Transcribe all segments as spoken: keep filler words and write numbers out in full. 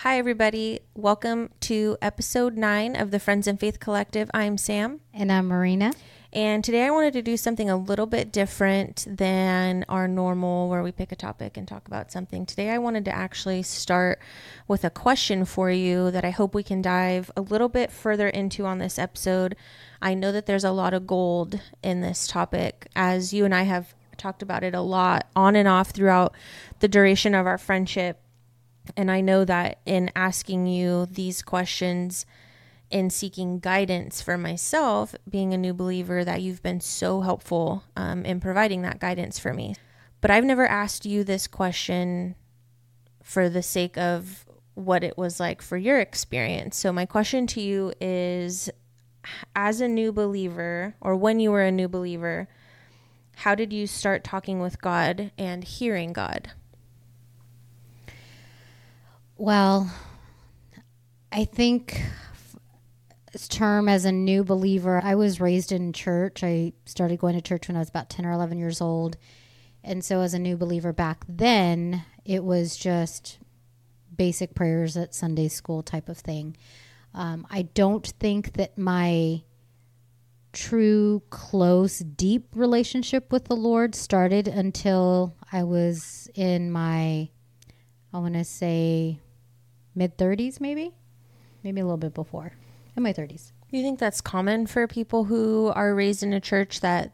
Hi, everybody. Welcome to episode nine of the Friends in Faith Collective. I'm Sam. And I'm Marina. And today I wanted to do something a little bit different than our normal where we pick a topic and talk about something. Today I wanted to actually start with a question for you that I hope we can dive a little bit further into on this episode. I know that there's a lot of gold in this topic, as you and I have talked about it a lot on and off throughout the duration of our friendship. And I know that in asking you these questions, in seeking guidance for myself, being a new believer, that you've been so helpful um, in providing that guidance for me. But I've never asked you this question for the sake of what it was like for your experience. So my question to you is, as a new believer, or when you were a new believer, how did you start talking with God and hearing God? Well, I think this term as a new believer, I was raised in church. I started going to church when I was about ten or eleven years old. And so as a new believer back then, it was just basic prayers at Sunday school type of thing. Um, I don't think that my true, close, deep relationship with the Lord started until I was in my, I want to say, mid-thirties maybe? Maybe a little bit before. In my thirties. Do you think that's common for people who are raised in a church, that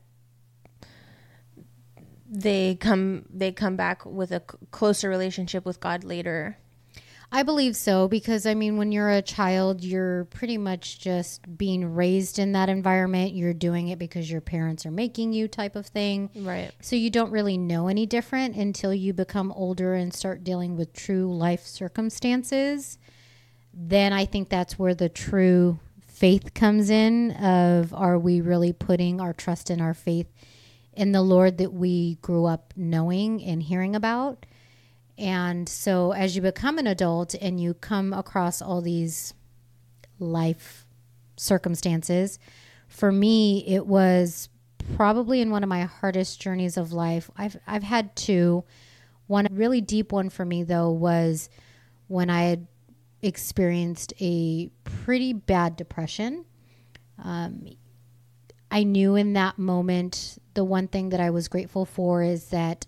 they come they come back with a c- closer relationship with God later? I believe so, because I mean, when you're a child, you're pretty much just being raised in that environment. You're doing it because your parents are making you, type of thing. Right. So you don't really know any different until you become older and start dealing with true life circumstances. Then I think that's where the true faith comes in, of, are we really putting our trust and our faith in the Lord that we grew up knowing and hearing about? And so as you become an adult and you come across all these life circumstances, for me, it was probably in one of my hardest journeys of life. I've, I've had two. One really deep one for me, though, was when I had experienced a pretty bad depression. Um, I knew in that moment, the one thing that I was grateful for is that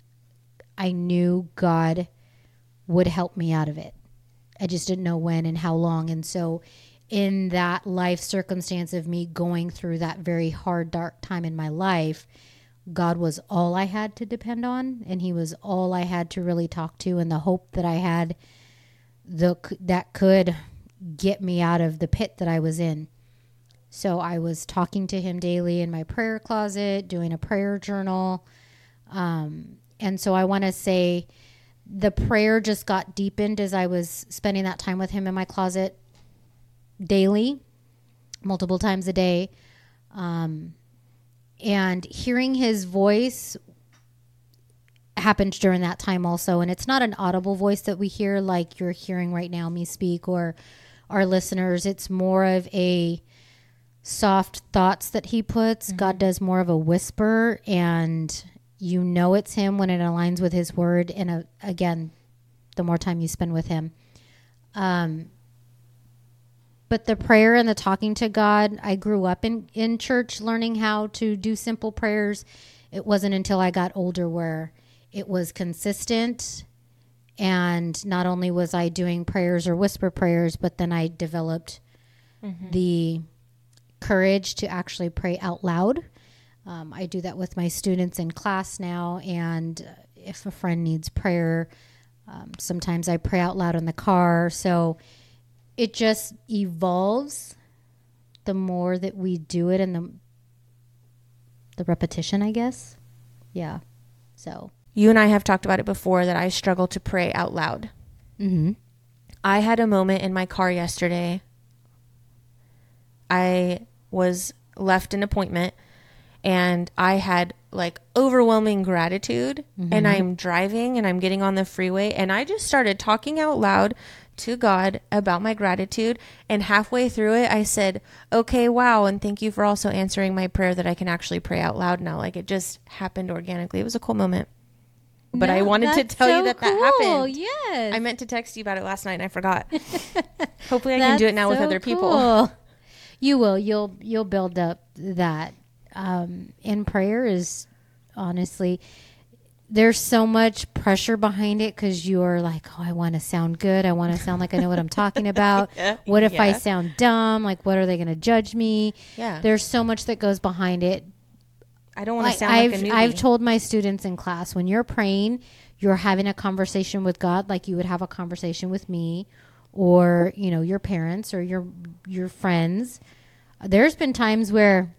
I knew God would help me out of it. I just didn't know when and how long. And so in that life circumstance of me going through that very hard, dark time in my life, God was all I had to depend on. And he was all I had to really talk to, and the hope that I had the, that could get me out of the pit that I was in. So I was talking to him daily in my prayer closet, doing a prayer journal. Um, And so I want to say the prayer just got deepened as I was spending that time with him in my closet daily, multiple times a day. Um, and hearing his voice happened during that time also. And it's not an audible voice that we hear like you're hearing right now, me speak, or our listeners. It's more of a soft thoughts that he puts. Mm-hmm. God does more of a whisper, and you know it's him when it aligns with his word. And uh, again, the more time you spend with him. Um, but the prayer and the talking to God, I grew up in, in church learning how to do simple prayers. It wasn't until I got older where it was consistent. And not only was I doing prayers or whisper prayers, but then I developed mm-hmm. the courage to actually pray out loud. Um, I do that with my students in class now, and if a friend needs prayer, um, sometimes I pray out loud in the car. So it just evolves the more that we do it, and the the repetition, I guess. Yeah. So you and I have talked about it before, that I struggle to pray out loud. Mm-hmm. I had a moment in my car yesterday. I was left an appointment, and I had like overwhelming gratitude, mm-hmm. and I'm driving and I'm getting on the freeway, and I just started talking out loud to God about my gratitude. And halfway through it, I said, okay, wow. And thank you for also answering my prayer that I can actually pray out loud now. Like, it just happened organically. It was a cool moment. but No, I wanted to that's tell so you that that cool. happened. Yes. I meant to text you about it last night and I forgot. Hopefully I can That's do it now with so other people. cool. You will. You'll you'll build up that. Um, and prayer is honestly, there's so much pressure behind it because you're like, oh, I want to sound good. I want to sound like I know what I'm talking about. Yeah. What if I Yeah. sound dumb? Like, what are they going to judge me? Yeah. There's so much that goes behind it. I don't want to Like, sound I've like a newbie. I've told my students in class, when you're praying, you're having a conversation with God like you would have a conversation with me, or you know, your parents or your your friends. There's been times where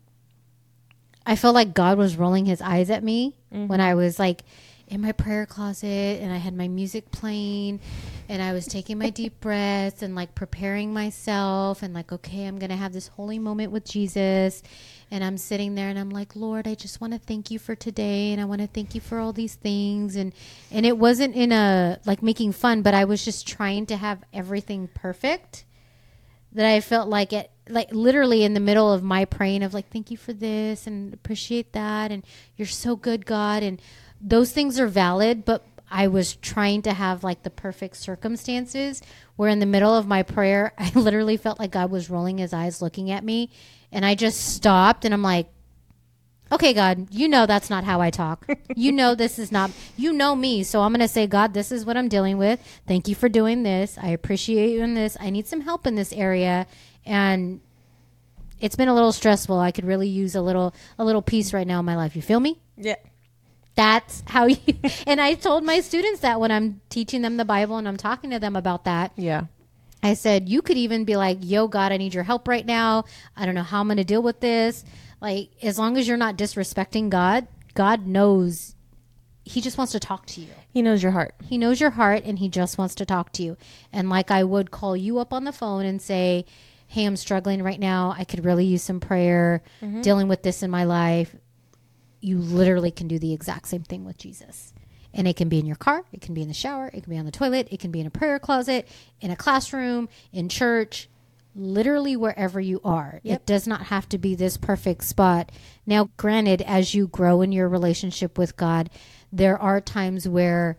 I felt like God was rolling his eyes at me Mm-hmm. when I was like in my prayer closet and I had my music playing and I was taking my deep breaths and like preparing myself and like, okay, I'm going to have this holy moment with Jesus. And I'm sitting there and I'm like, Lord, I just want to thank you for today. And I want to thank you for all these things. And, and it wasn't in a like making fun, but I was just trying to have everything perfect, that I felt like it, like literally in the middle of my praying of like, thank you for this and appreciate that. And you're so good, God. And those things are valid, but I was trying to have like the perfect circumstances where in the middle of my prayer, I literally felt like God was rolling his eyes looking at me. And I just stopped and I'm like, okay, God, you know that's not how I talk. You know this is not, you know me. So I'm going to say, God, this is what I'm dealing with. Thank you for doing this. I appreciate you in this. I need some help in this area. And it's been a little stressful. I could really use a little a little peace right now in my life. You feel me? Yeah. That's how you, and I told my students that when I'm teaching them the Bible and I'm talking to them about that. Yeah. I said, you could even be like, yo, God, I need your help right now. I don't know how I'm going to deal with this. Like, as long as you're not disrespecting God, God knows. He just wants to talk to you. He knows your heart. He knows your heart and he just wants to talk to you. And like I would call you up on the phone and say, hey, I'm struggling right now. I could really use some prayer, Mm-hmm. dealing with this in my life. You literally can do the exact same thing with Jesus. And it can be in your car. It can be in the shower. It can be on the toilet. It can be in a prayer closet, in a classroom, in church, literally wherever you are. Yep. It does not have to be this perfect spot. Now, granted, as you grow in your relationship with God, there are times where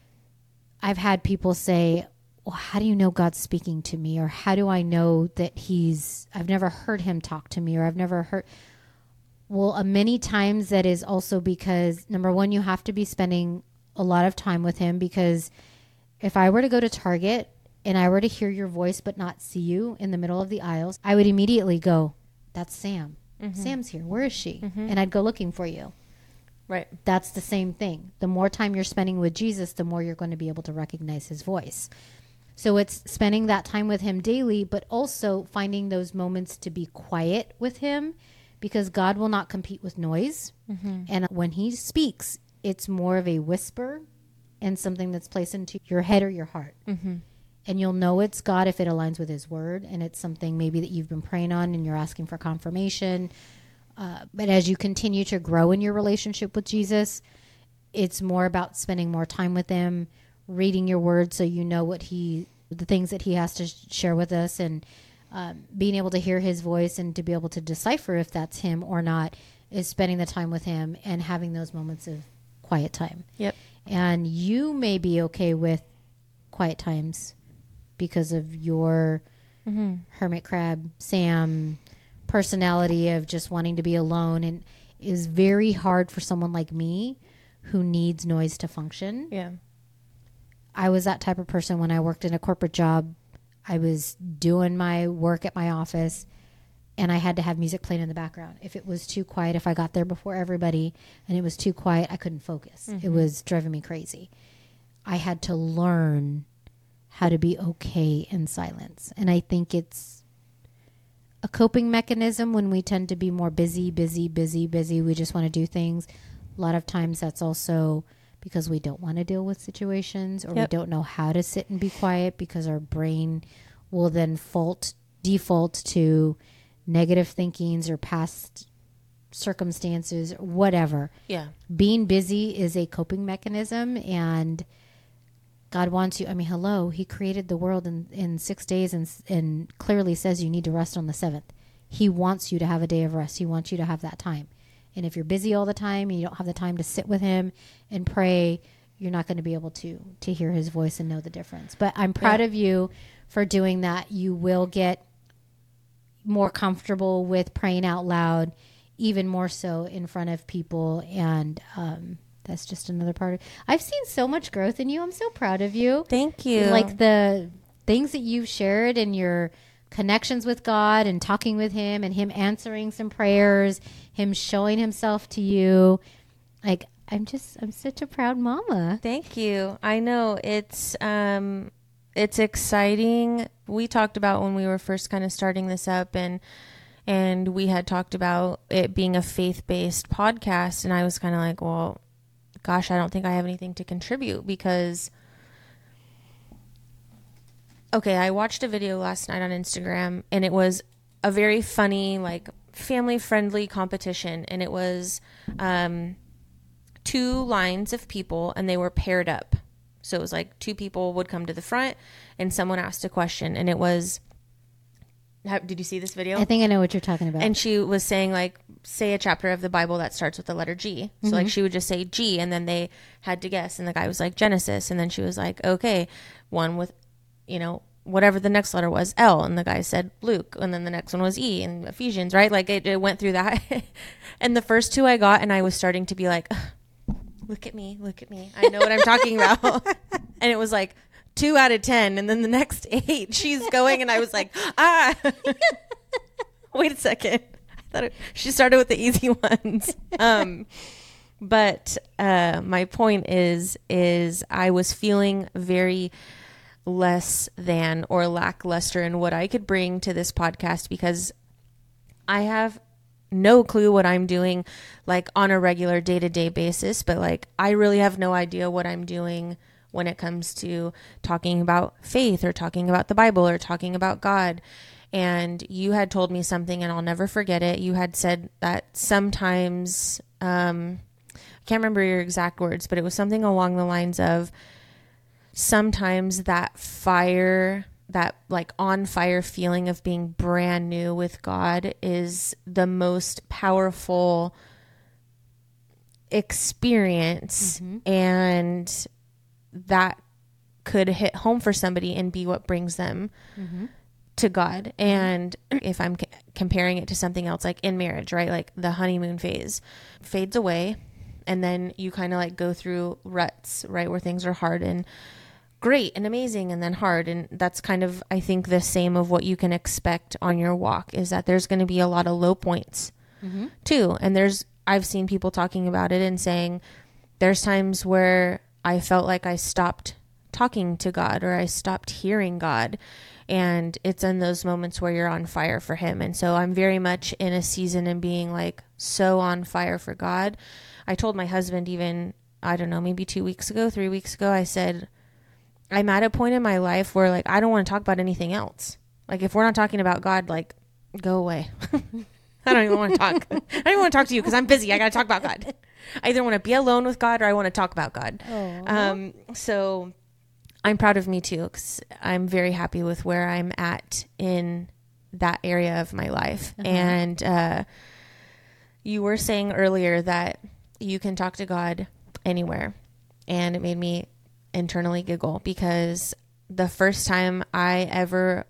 I've had people say, well, how do you know God's speaking to me? Or how do I know that he's, I've never heard him talk to me, or I've never heard. Well, uh, many times that is also because, number one, you have to be spending a lot of time with him, because if I were to go to Target and I were to hear your voice but not see you in the middle of the aisles, I would immediately go, that's Sam. Mm-hmm. Sam's here. Where is she? Mhm. And I'd go looking for you. Right. That's the same thing. The more time you're spending with Jesus, the more you're going to be able to recognize his voice. So it's spending that time with him daily, but also finding those moments to be quiet with him, because God will not compete with noise. Mm-hmm. And when he speaks, it's more of a whisper and something that's placed into your head or your heart. Mm-hmm. And you'll know it's God if it aligns with his word, and it's something maybe that you've been praying on and you're asking for confirmation. Uh, but as you continue to grow in your relationship with Jesus, it's more about spending more time with him, reading your word so you know what he, the things that he has to sh- share with us, and um, being able to hear his voice and to be able to decipher if that's him or not, is spending the time with him and having those moments of quiet time. Yep. And you may be okay with quiet times because of your Mm-hmm. hermit crab Sam personality of just wanting to be alone, and it is very hard for someone like me who needs noise to function. Yeah. I was that type of person when I worked in a corporate job. I was doing my work at my office and I had to have music playing in the background. If it was too quiet, if I got there before everybody and it was too quiet, I couldn't focus. Mm-hmm. It was driving me crazy. I had to learn how to be okay in silence. And I think it's a coping mechanism when we tend to be more busy, busy, busy, busy. We just want to do things. A lot of times that's also because we don't want to deal with situations, or Yep. we don't know how to sit and be quiet, because our brain will then fault, default to negative thinkings or past circumstances or whatever. Yeah. Being busy is a coping mechanism, and God wants you. I mean, hello, he created the world in, in six days and, and clearly says you need to rest on the seventh. He wants you to have a day of rest. He wants you to have that time. And if you're busy all the time and you don't have the time to sit with him and pray, you're not going to be able to to hear his voice and know the difference. But I'm proud yeah. of you for doing that. You will get more comfortable with praying out loud, even more so in front of people. And um, that's just another part of I've seen so much growth in you. I'm so proud of you. Thank you. Like the things that you've shared and your connections with God and talking with him and him answering some prayers, him showing himself to you. Like, I'm just, I'm such a proud mama. Thank you. I know it's, um, it's exciting. We talked about when we were first kind of starting this up, and, and we had talked about it being a faith-based podcast. And I was kind of like, well, gosh, I don't think I have anything to contribute because, okay, I watched a video last night on Instagram, and it was a very funny, like family-friendly competition. And it was, um, two lines of people, and they were paired up. So it was like two people would come to the front and someone asked a question, and it was, how, did you see this video? I think I know what you're talking about. And she was saying, like, say a chapter of the Bible that starts with the letter G. So mm-hmm. like she would just say G, and then they had to guess, and the guy was like Genesis, and then she was like, okay, one with, you know, whatever the next letter was, L, and the guy said Luke, and then the next one was E, and Ephesians, right? Like it, it went through that. And the first two I got, and I was starting to be like, look at me, look at me. I know what I'm talking about. And it was like two out of ten. And then the next eight, she's going. And I was like, ah, wait a second. I thought it, she started with the easy ones. Um, but uh, my point is, is I was feeling very less than or lackluster in what I could bring to this podcast, because I have no clue what I'm doing like on a regular day-to-day basis, but like I really have no idea what I'm doing when it comes to talking about faith or talking about the Bible or talking about God. And you had told me something, and I'll never forget it. You had said that sometimes, um, I can't remember your exact words, but it was something along the lines of sometimes that fire, that like on fire feeling of being brand new with God is the most powerful experience. Mm-hmm. And that could hit home for somebody and be what brings them mm-hmm. to God. And if I'm c- comparing it to something else, like in marriage, right? Like the honeymoon phase fades away, and then you kind of like go through ruts, right? Where things are hard and great and amazing, and then hard. And that's kind of, I think, the same of what you can expect on your walk, is that there's going to be a lot of low points mm-hmm. too. And there's, I've seen people talking about it and saying there's times where I felt like I stopped talking to God, or I stopped hearing God. And it's in those moments where you're on fire for him. And so I'm very much in a season and being like so on fire for God. I told my husband even, I don't know, maybe two weeks ago, three weeks ago, I said, I'm at a point in my life where like I don't want to talk about anything else. Like if we're not talking about God, like go away. I don't even want to talk. I don't even want to talk to you because I'm busy. I got to talk about God. I either want to be alone with God or I want to talk about God. Um, so I'm proud of me too, because I'm very happy with where I'm at in that area of my life. Uh-huh. And uh, you were saying earlier that you can talk to God anywhere, and it made me internally giggle, because the first time I ever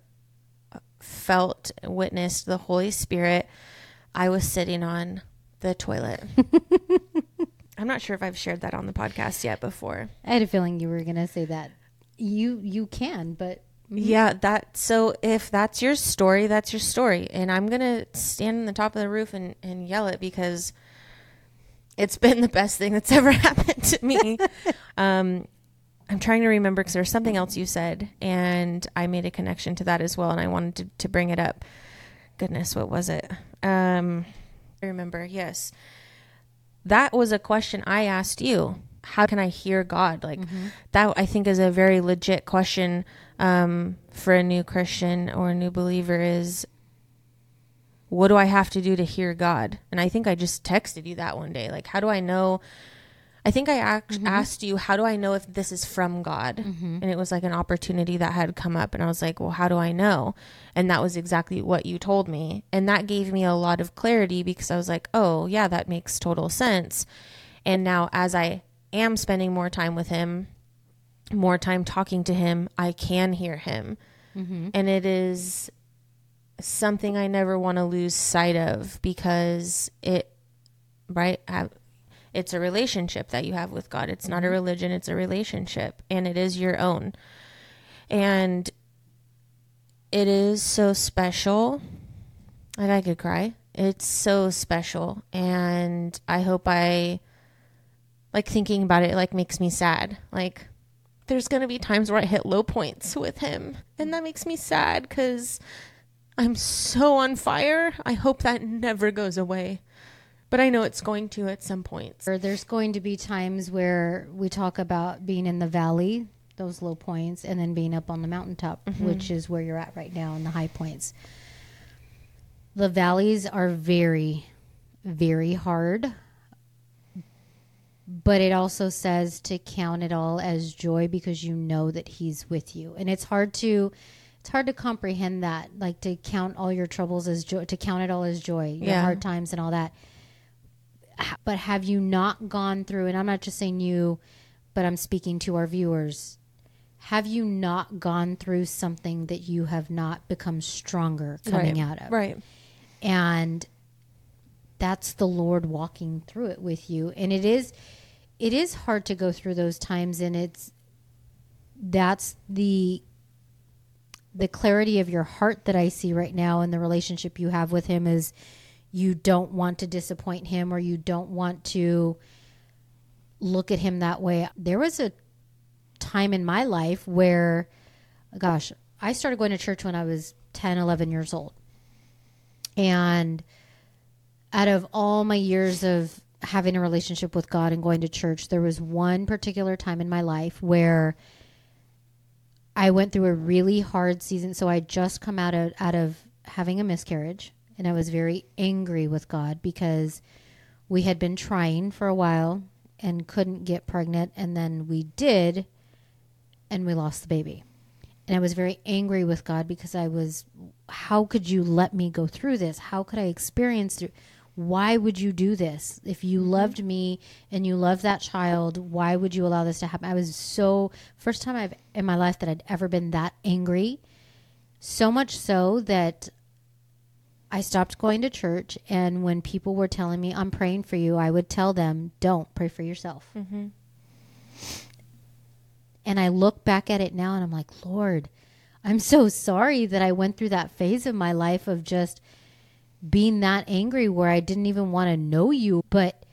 felt, witnessed the Holy Spirit, I was sitting on the toilet. I'm not sure if I've shared that on the podcast yet before. I had a feeling you were going to say that. You you can, but... Yeah, that. So if that's your story, that's your story. And I'm going to stand on the top of the roof and, and yell it, because it's been the best thing that's ever happened to me. um, I'm trying to remember, because there's something else you said, and I made a connection to that as well, and I wanted to, to bring it up. Goodness, what was it? Um, I remember, yes. That was a question I asked you. How can I hear God? Like mm-hmm. that, I think, is a very legit question um, for a new Christian or a new believer is, what do I have to do to hear God? And I think I just texted you that one day. Like, how do I know? I think I act- Mm-hmm. asked you, how do I know if this is from God? Mm-hmm. And it was like an opportunity that had come up. And I was like, well, how do I know? And that was exactly what you told me. And that gave me a lot of clarity, because I was like, oh, yeah, that makes total sense. And now as I am spending more time with him, more time talking to him, I can hear him. Mm-hmm. And it is something I never want to lose sight of, because it, right, have, it's a relationship that you have with God. It's not a religion, it's a relationship, and it is your own. And it is so special. Like, I could cry. It's so special. And I hope I, like, thinking about it, it like makes me sad. Like, there's going to be times where I hit low points with him, and that makes me sad, because I'm so on fire. I hope that never goes away. But I know it's going to at some point. Or there's going to be times where we talk about being in the valley, those low points, and then being up on the mountaintop, Mm-hmm. which is where you're at right now in the high points. The valleys are very, very hard. But it also says to count it all as joy, because you know that he's with you. And it's hard to it's hard to comprehend that, like to count all your troubles as joy, to count it all as joy, your Yeah. hard times and all that. But have you not gone through, and I'm not just saying you, but I'm speaking to our viewers, have you not gone through something that you have not become stronger coming Right. out of? Right. And that's the Lord walking through it with you. And it is, it is hard to go through those times. And it's, that's the, the clarity of your heart that I see right now in the relationship you have with him, is you don't want to disappoint him, or you don't want to look at him that way. There was a time in my life where, gosh, I started going to church when I was ten, eleven years old. And out of all my years of having a relationship with God and going to church, there was one particular time in my life where I went through a really hard season. So I had just come out of, out of having a miscarriage, and I was very angry with God, because we had been trying for a while and couldn't get pregnant. And then we did, and we lost the baby. And I was very angry with God, because I was, how could you let me go through this? How could I experience it? Why would you do this? If you mm-hmm. loved me and you loved that child, why would you allow this to happen? I was so, first time I've in my life that I'd ever been that angry. So much so that I stopped going to church. And when people were telling me, I'm praying for you, I would tell them, don't, pray for yourself. Mm-hmm. And I look back at it now and I'm like, Lord, I'm so sorry that I went through that phase of my life of just being that angry where I didn't even want to know you. But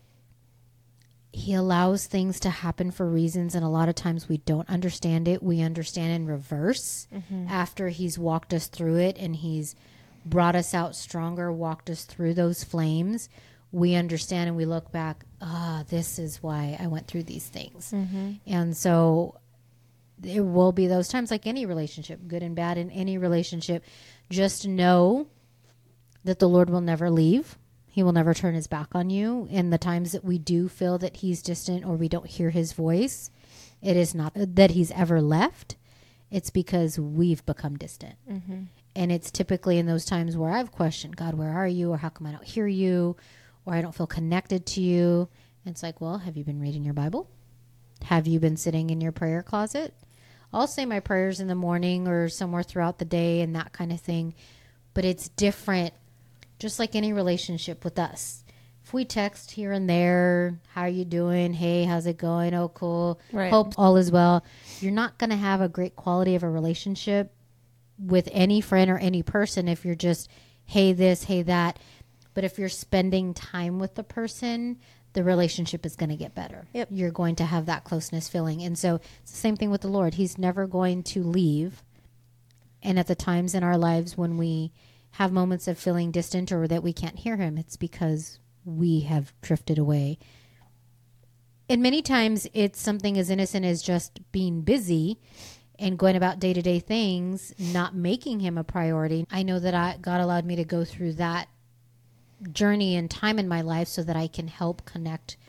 he allows things to happen for reasons. And a lot of times we don't understand it. We understand in reverse mm-hmm. after he's walked us through it and he's brought us out stronger, walked us through those flames. We understand and we look back, ah, this is why I went through these things. Mm-hmm. And so there will be those times, like any relationship, good and bad in any relationship. Just know that the Lord will never leave. He will never turn his back on you. And the times that we do feel that he's distant or we don't hear his voice, it is not that he's ever left. It's because we've become distant. Mm-hmm. And it's typically in those times where I've questioned, God, where are you? Or how come I don't hear you? Or I don't feel connected to you. And it's like, well, have you been reading your Bible? Have you been sitting in your prayer closet? I'll say my prayers in the morning or somewhere throughout the day and that kind of thing. But it's different, just like any relationship with us. If we text here and there, how are you doing? Hey, how's it going? Oh, cool. Right. Hope all is well. You're not going to have a great quality of a relationship with any friend or any person if you're just, hey, this, hey, that. But if you're spending time with the person, the relationship is going to get better. Yep. You're going to have that closeness feeling. And so it's the same thing with the Lord. He's never going to leave. And at the times in our lives when we have moments of feeling distant or that we can't hear him, it's because we have drifted away. And many times it's something as innocent as just being busy and going about day-to-day things, not making him a priority. I know that I, God allowed me to go through that journey and time in my life so that I can help connect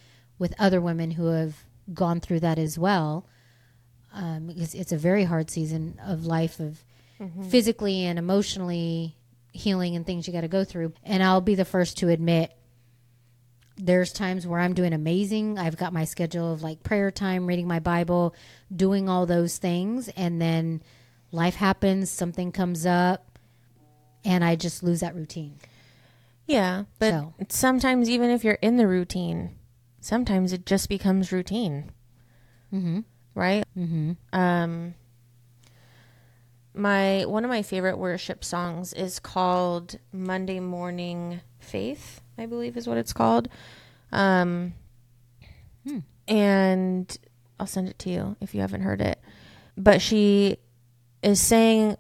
with other women who have gone through that as well. Um, because it's a very hard season of life of mm-hmm. physically and emotionally healing and things you got to go through. And I'll be the first to admit there's times where I'm doing amazing. I've got my schedule of like prayer time, reading my Bible, doing all those things. And then life happens, something comes up, and I just lose that routine. Yeah. But so. sometimes even if you're in the routine, sometimes it just becomes routine. Mm-hmm. Right? Mm-hmm. Um, my one of my favorite worship songs is called Monday Morning Faith, I believe is what it's called. Um, hmm. And I'll send it to you if you haven't heard it. But she is saying,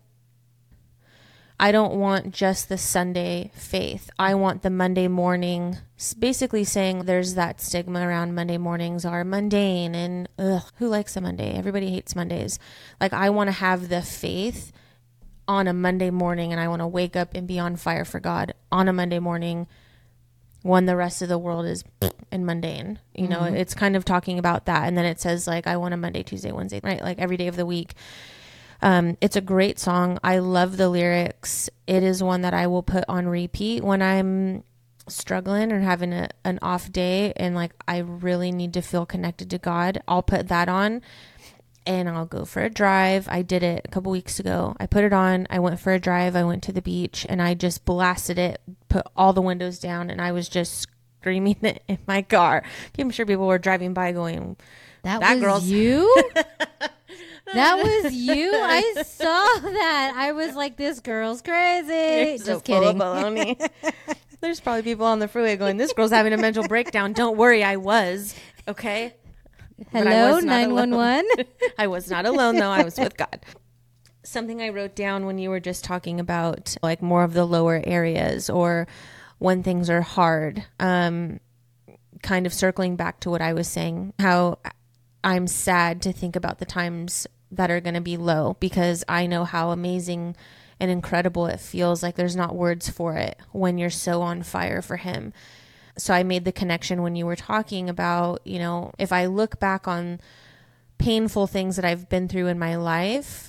I don't want just the Sunday faith. I want the Monday morning, basically saying there's that stigma around Monday mornings are mundane and ugh, who likes a Monday? Everybody hates Mondays. Like I want to have the faith on a Monday morning and I want to wake up and be on fire for God on a Monday morning when the rest of the world is and mundane. You know, mm-hmm. It's kind of talking about that. And then it says like, I want a Monday, Tuesday, Wednesday, right? Like every day of the week. Um, it's a great song. I love the lyrics. It is one that I will put on repeat when I'm struggling or having a, an off day and like I really need to feel connected to God. I'll put that on and I'll go for a drive. I did it a couple weeks ago. I put it on. I went for a drive. I went to the beach and I just blasted it, put all the windows down, and I was just screaming it in my car. I'm sure people were driving by going, that, that was girl's you? That was you? I saw that. I was like, this girl's crazy. You're Just so kidding. Full of baloney. There's probably people on the freeway going, this girl's having a mental breakdown. Don't worry, I was. Okay? Hello, nine one one. I was not alone, though. I was with God. Something I wrote down when you were just talking about like more of the lower areas or when things are hard, um, kind of circling back to what I was saying, how I'm sad to think about the times that are going to be low because I know how amazing and incredible it feels. Like there's not words for it when you're so on fire for Him. So I made the connection when you were talking about, you know, if I look back on painful things that I've been through in my life,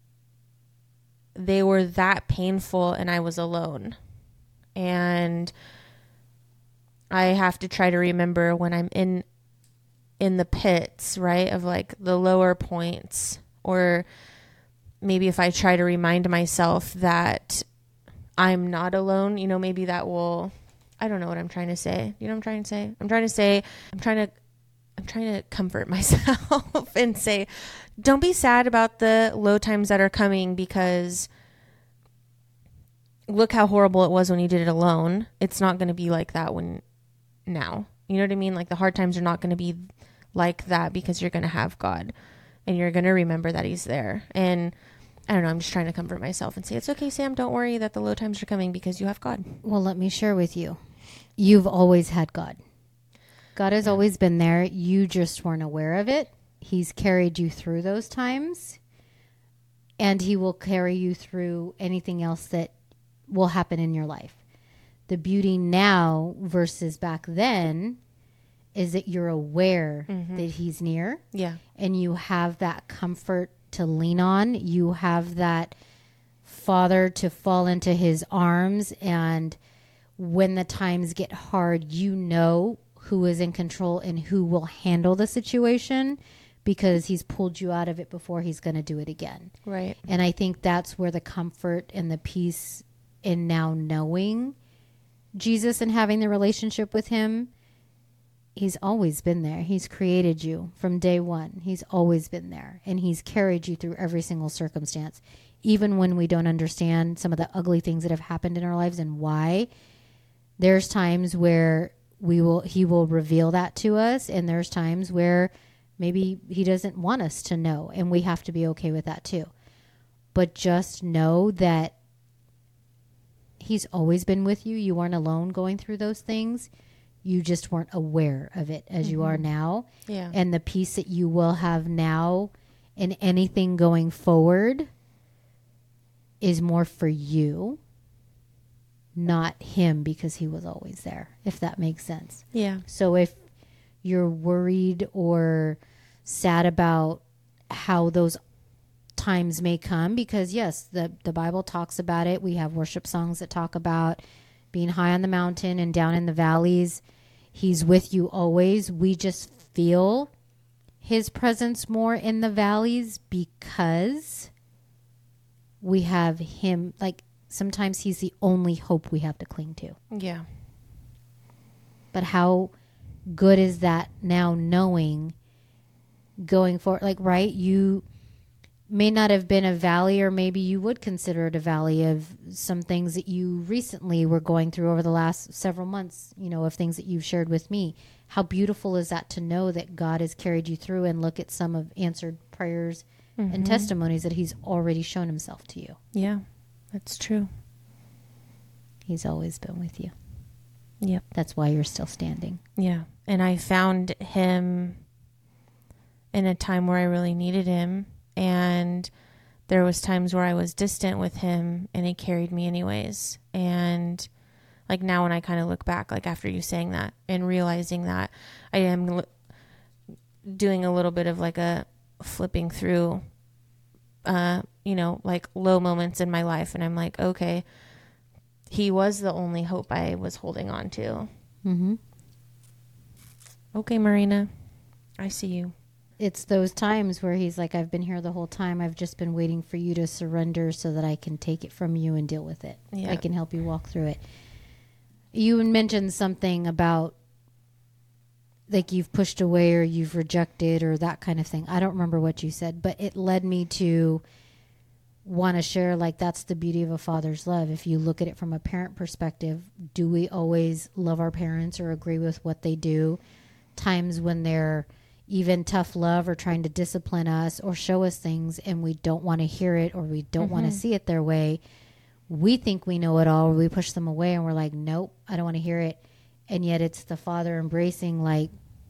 they were that painful and I was alone. And I have to try to remember when I'm in in the pits, right, of like the lower points, or maybe if I try to remind myself that I'm not alone, you know, maybe that will, I don't know what I'm trying to say. You know what I'm trying to say? I'm trying to say, I'm trying to, I'm trying to comfort myself and say, don't be sad about the low times that are coming because look how horrible it was when you did it alone. It's not going to be like that when now, you know what I mean? Like the hard times are not going to be like that because you're going to have God and you're going to remember that He's there. And I don't know, I'm just trying to comfort myself and say, it's okay, Sam, don't worry that the low times are coming because you have God. Well, let me share with you. You've always had God. God has yeah. always been there. You just weren't aware of it. He's carried you through those times, and He will carry you through anything else that will happen in your life. The beauty now versus back then is that you're aware mm-hmm. that He's near. Yeah. And you have that comfort to lean on. You have that Father to fall into His arms. And when the times get hard, you know who is in control and who will handle the situation because He's pulled you out of it before He's going to do it again. Right. And I think that's where the comfort and the peace in now knowing Jesus and having the relationship with Him, He's always been there. He's created you from day one. He's always been there. And He's carried you through every single circumstance. Even when we don't understand some of the ugly things that have happened in our lives and why, there's times where we will, He will reveal that to us. And there's times where maybe He doesn't want us to know. And we have to be okay with that too. But just know that He's always been with you. You weren't alone going through those things. You just weren't aware of it as mm-hmm. you are now. Yeah. And the peace that you will have now in anything going forward is more for you, not Him, because He was always there, if that makes sense. Yeah. So if you're worried or sad about how those times may come, because yes, the, the Bible talks about it. We have worship songs that talk about being high on the mountain and down in the valleys. He's with you always. We just feel his presence more in the valleys because we have him. Like, sometimes he's the only hope we have to cling to. Yeah. But how good is that now, knowing going forward? Like, right, you may not have been a valley, or maybe you would consider it a valley of some things that you recently were going through over the last several months, you know, of things that you've shared with me. How beautiful is that to know that God has carried you through, and look at some of answered prayers mm-hmm. and testimonies that he's already shown himself to you. Yeah, that's true. He's always been with you. Yep. That's why you're still standing. Yeah. And I found him in a time where I really needed him. And there was times where I was distant with him, and he carried me anyways. And like now when I kind of look back, like after you saying that and realizing that, I am l- doing a little bit of like a flipping through, uh, you know, like low moments in my life. And I'm like, okay, he was the only hope I was holding on to. Mm-hmm. Okay, Marina, I see you. It's those times where he's like, I've been here the whole time. I've just been waiting for you to surrender so that I can take it from you and deal with it. Yeah. I can help you walk through it. You mentioned something about like you've pushed away or you've rejected or that kind of thing. I don't remember what you said, but it led me to want to share, like, that's the beauty of a father's love. If you look at it from a parent perspective, do we always love our parents or agree with what they do? Times when they're even tough love or trying to discipline us or show us things and we don't want to hear it or we don't mm-hmm. want to see it their way, we think we know it all, or we push them away and we're like, nope, I don't want to hear it. And yet it's the father embracing, like,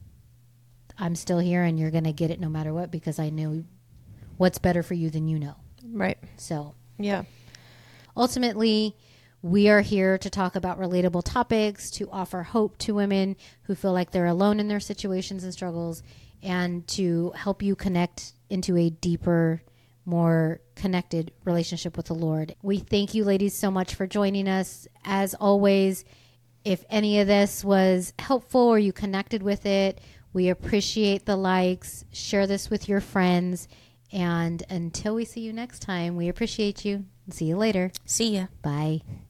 I'm still here and you're going to get it no matter what, because I know what's better for you than you know. Right. So, yeah. Ultimately, we are here to talk about relatable topics, to offer hope to women who feel like they're alone in their situations and struggles, and to help you connect into a deeper, more connected relationship with the Lord. We thank you, ladies, so much for joining us. As always, if any of this was helpful or you connected with it, we appreciate the likes. Share this with your friends. And until we see you next time, we appreciate you. See you later. See ya. Bye.